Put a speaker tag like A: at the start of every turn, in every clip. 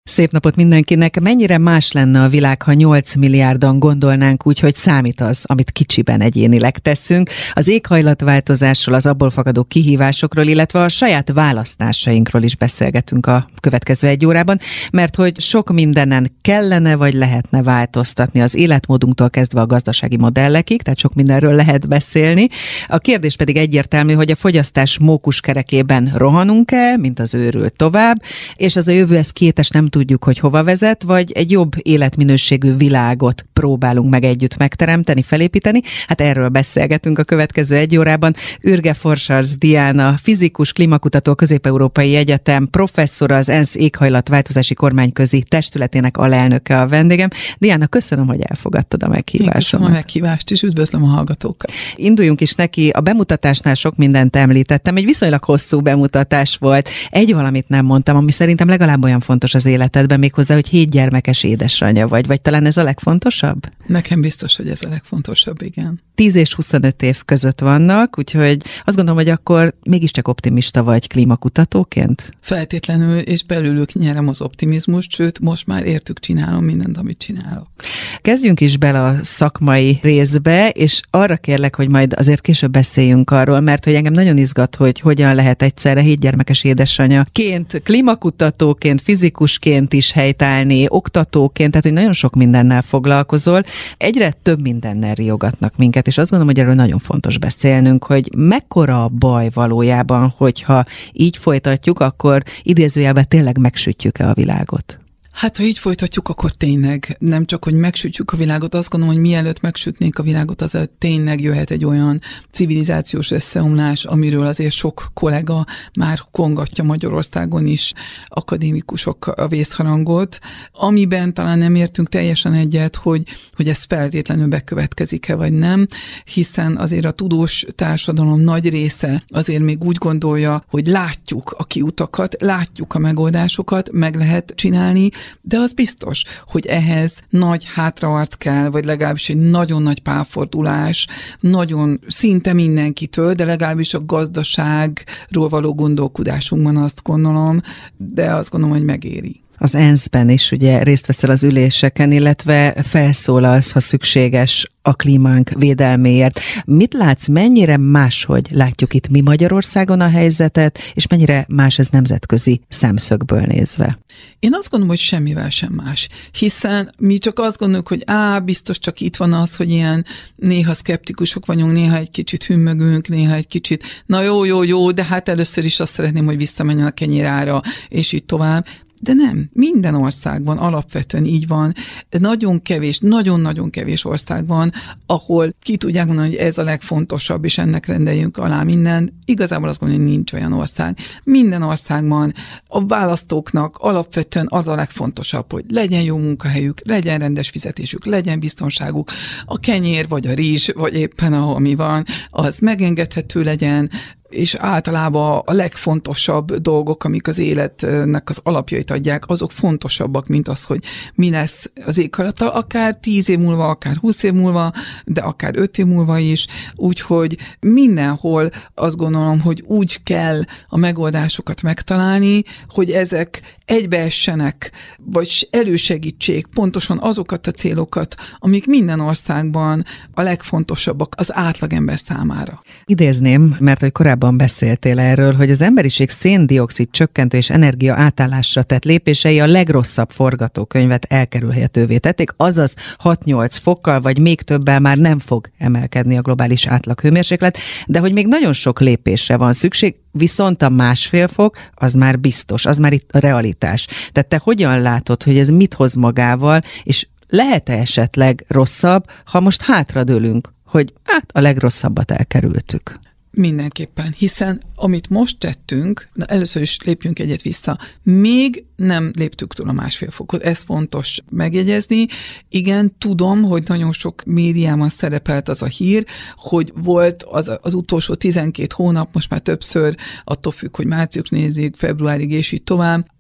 A: Szép napot mindenkinek! Mennyire más lenne a világ, ha 8 milliárdan gondolnánk úgy, hogy számít az, amit kicsiben egyénileg teszünk, az éghajlatváltozásról, az abból fakadó kihívásokról, illetve a saját választásainkról is beszélgetünk a következő 1 órában, mert hogy sok mindenen kellene vagy lehetne változtatni az életmódunktól kezdve a gazdasági modellekig, tehát sok mindenről lehet beszélni. A kérdés pedig egyértelmű, hogy a fogyasztás mókuskerekében rohanunk-e, mint az őrült tovább, és az a jövő ez kétes, nem tudjuk, hogy hova vezet, vagy egy jobb életminőségű világot próbálunk meg együtt megteremteni, felépíteni. Hát erről beszélgetünk a következő 1 órában. Ürge Forsarz Diana, fizikus, klímakutató, Közép-Európai Egyetem professzora, az ENSZ éghajlatváltozási kormányközi testületének alelnöke a vendégem. Diana, köszönöm, hogy elfogadtad a meghívásomat.
B: Én köszönöm a meghívást, és üdvözlöm a hallgatókat.
A: Induljunk is neki. A bemutatásnál sok mindent említettem. Egy viszonylag hosszú bemutatás volt. Egy valamit nem mondtam, ami szerintem legalább olyan fontos az életedben, méghozzá, hogy 7 gyermekes édesanyja vagy talán ez a legfontosabb?
B: Nekem biztos, hogy ez a legfontosabb, igen.
A: 10 és 25 év között vannak, úgyhogy azt gondolom, hogy akkor mégiscsak optimista vagy klímakutatóként?
B: Feltétlenül, és belőlük nyerem az optimizmust, sőt, most már értük csinálom mindent, amit csinálok.
A: Kezdjünk is bele a szakmai részbe, és arra kérlek, hogy majd azért később beszéljünk arról, mert hogy engem nagyon izgat, hogy hogyan lehet egyszerre 7 gyermekes édesanyaként, klímakutatóként, fizikusként is helytállni, oktatóként, tehát hogy nagyon sok mindennel foglalkozol. Egyre több mindennel riogatnak minket, és azt gondolom, hogy erről nagyon fontos beszélnünk, hogy mekkora a baj valójában, hogyha így folytatjuk, akkor idézőjelben tényleg megsütjük-e a világot?
B: Hát, ha így folytatjuk, akkor tényleg nem csak, hogy megsütjük a világot, azt gondolom, hogy mielőtt megsütnénk a világot, azelőtt tényleg jöhet egy olyan civilizációs összeomlás, amiről azért sok kollega már kongatja Magyarországon is, akadémikusok a vészharangot, amiben talán nem értünk teljesen egyet, hogy ez feltétlenül bekövetkezik-e vagy nem, hiszen azért a tudós társadalom nagy része azért még úgy gondolja, hogy látjuk a kiutakat, látjuk a megoldásokat, meg lehet csinálni, de az biztos, hogy ehhez nagy hátraarc kell, vagy legalábbis egy nagyon nagy pálfordulás, nagyon szinte mindenkitől, de legalábbis a gazdaságról való gondolkodásunkban azt gondolom, de azt gondolom, hogy megéri.
A: Az ENSZ-ben is ugye részt veszel az üléseken, illetve felszólalsz, ha szükséges, a klímánk védelméért. Mit látsz, mennyire máshogy látjuk itt mi Magyarországon a helyzetet, és mennyire más ez nemzetközi szemszögből nézve?
B: Én azt gondolom, hogy semmivel sem más, hiszen mi csak azt gondoljuk, hogy biztos csak itt van az, hogy ilyen néha szkeptikusok vagyunk, néha egy kicsit hümmögünk, néha egy kicsit, na jó, de hát először is azt szeretném, hogy visszamenjen a kenyérára, és így tovább. De nem, minden országban alapvetően így van, nagyon kevés, nagyon-nagyon kevés ország van, ahol ki tudják mondani, hogy ez a legfontosabb, és ennek rendeljünk alá minden. Igazából azt gondolom, hogy nincs olyan ország. Minden országban a választóknak alapvetően az a legfontosabb, hogy legyen jó munkahelyük, legyen rendes fizetésük, legyen biztonságuk, a kenyér, vagy a rizs, vagy éppen ami van, az megengedhető legyen, és általában a legfontosabb dolgok, amik az életnek az alapjait adják, azok fontosabbak, mint az, hogy mi lesz az éghajlattal, akár 10 év múlva, akár 20 év múlva, de akár 5 év múlva is. Úgyhogy mindenhol azt gondolom, hogy úgy kell a megoldásokat megtalálni, hogy ezek egybeessenek, vagy elősegítsék pontosan azokat a célokat, amik minden országban a legfontosabbak az átlagember számára.
A: Idézném, mert hogy korábban beszéltél erről, hogy az emberiség szén-dioxid csökkentő és energia átállásra tett lépései a legrosszabb forgatókönyvet elkerülhetővé tették, azaz 6-8 fokkal, vagy még többel már nem fog emelkedni a globális átlaghőmérséklet, de hogy még nagyon sok lépésre van szükség, viszont a 1,5 fok, az már biztos, az már itt a realitás. Tehát te hogyan látod, hogy ez mit hoz magával, és lehet-e esetleg rosszabb, ha most hátradőlünk, hogy a legrosszabbat elkerültük?
B: Mindenképpen, hiszen amit most tettünk, először is lépjünk egyet vissza, még nem léptük túl a 1,5 fokot, ez fontos megjegyezni. Igen, tudom, hogy nagyon sok médiában szerepelt az a hír, hogy volt az utolsó 12 hónap, most már többször, attól függ, hogy március nézik, februárig és így tovább,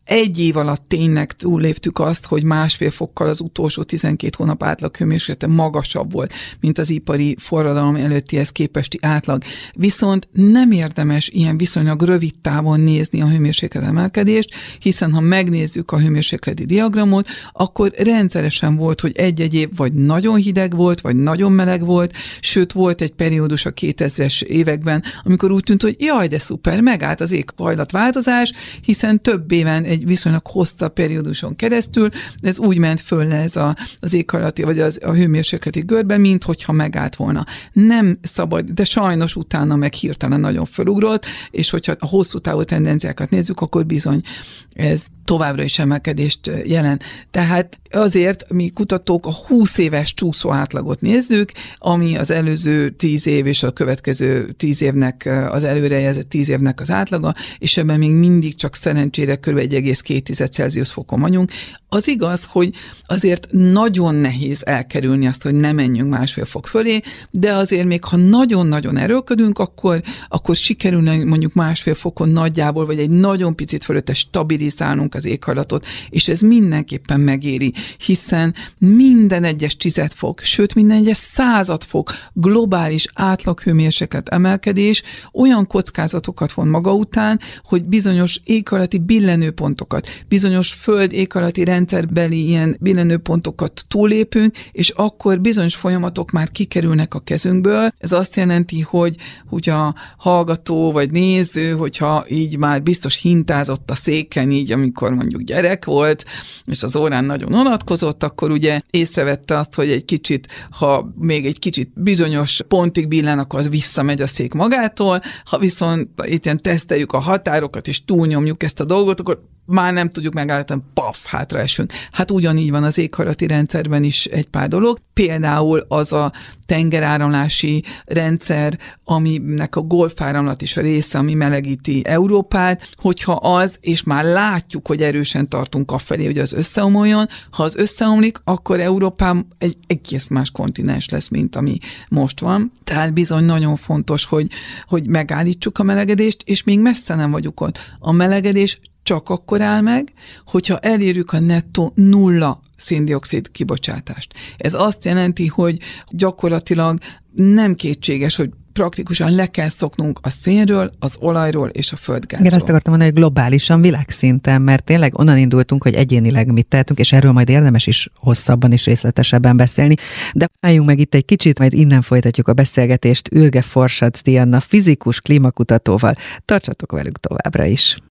B: egy év alatt tényleg túlléptük azt, hogy 1,5 fokkal az utolsó 12 hónap átlag hőmérséklete magasabb volt, mint az ipari forradalom előttihez képesti átlag. Viszont nem érdemes ilyen viszonylag rövid távon nézni a hőmérséklet emelkedést, hiszen ha megnézzük a hőmérsékleti diagramot, akkor rendszeresen volt, hogy egy-egy év vagy nagyon hideg volt, vagy nagyon meleg volt, sőt volt egy periódus a 2000-es években, amikor úgy tűnt, hogy jaj, de szuper, megállt az éghajlatváltozás, hiszen több éven egy viszonylag hosszabb perióduson keresztül ez úgy ment föl le ez az éghajlati, vagy a hőmérsékleti görbe, mint hogyha megállt volna. Nem szabad, de sajnos utána meg hirtelen nagyon fölugrott, és hogyha a hosszú távú tendenciákat nézzük, akkor bizony ez továbbra is emelkedést jelent. Tehát azért mi kutatók a 20 éves csúszó átlagot nézzük, ami az előző 10 év és a következő 10 évnek, az előrejelzett 10 évnek az átlaga, és ebben még mindig csak szerencsére kb. 1,2 Celsius fokon vagyunk. Az igaz, hogy azért nagyon nehéz elkerülni azt, hogy ne menjünk 1,5 fok fölé, de azért még ha nagyon-nagyon erőlködünk, akkor sikerülne mondjuk 1,5 fokon nagyjából, vagy egy nagyon picit fölötte stabilizálnunk az éghajlatot, és ez mindenképpen megéri, hiszen minden egyes 10 fok, sőt minden egyes 100 fok globális átlaghőmérséklet emelkedés olyan kockázatokat von maga után, hogy bizonyos éghajlati billenőpontokat, bizonyos föld éghajlati rendszerbeli ilyen billenőpontokat túllépünk, és akkor bizonyos folyamatok már kikerülnek a kezünkből. Ez azt jelenti, hogy a hallgató vagy néző, hogyha így már biztos hintázott a széken így, amikor mondjuk gyerek volt, és az órán nagyon unatkozott, akkor ugye észrevette azt, hogy egy kicsit, ha még egy kicsit bizonyos pontig billen, akkor az visszamegy a szék magától, ha viszont itt ilyen teszteljük a határokat, és túlnyomjuk ezt a dolgot, akkor már nem tudjuk megállítani, paf, hátraesünk. Hát ugyanígy van az éghajlati rendszerben is egy pár dolog. Például az a tengeráramlási rendszer, aminek a golfáramlat is a része, ami melegíti Európát, hogyha az, és már látjuk, hogy erősen tartunk afelé, hogy az összeomoljon, ha az összeomlik, akkor Európán egy egész más kontinens lesz, mint ami most van. Tehát bizony nagyon fontos, hogy megállítsuk a melegedést, és még messze nem vagyunk ott. A melegedés csak akkor áll meg, hogyha elérjük a nettó 0 szén-dioxid kibocsátást. Ez azt jelenti, hogy gyakorlatilag nem kétséges, hogy praktikusan le kell szoknunk a szénről, az olajról és a földgázról.
A: Igen, azt akartam mondani, hogy globálisan, világszinten, mert tényleg onnan indultunk, hogy egyénileg mit tehetünk, és erről majd érdemes is hosszabban és részletesebben beszélni. De álljunk meg itt egy kicsit, majd innen folytatjuk a beszélgetést Ürge Forsacz Diana fizikus klímakutatóval. Tartsatok velük továbbra is!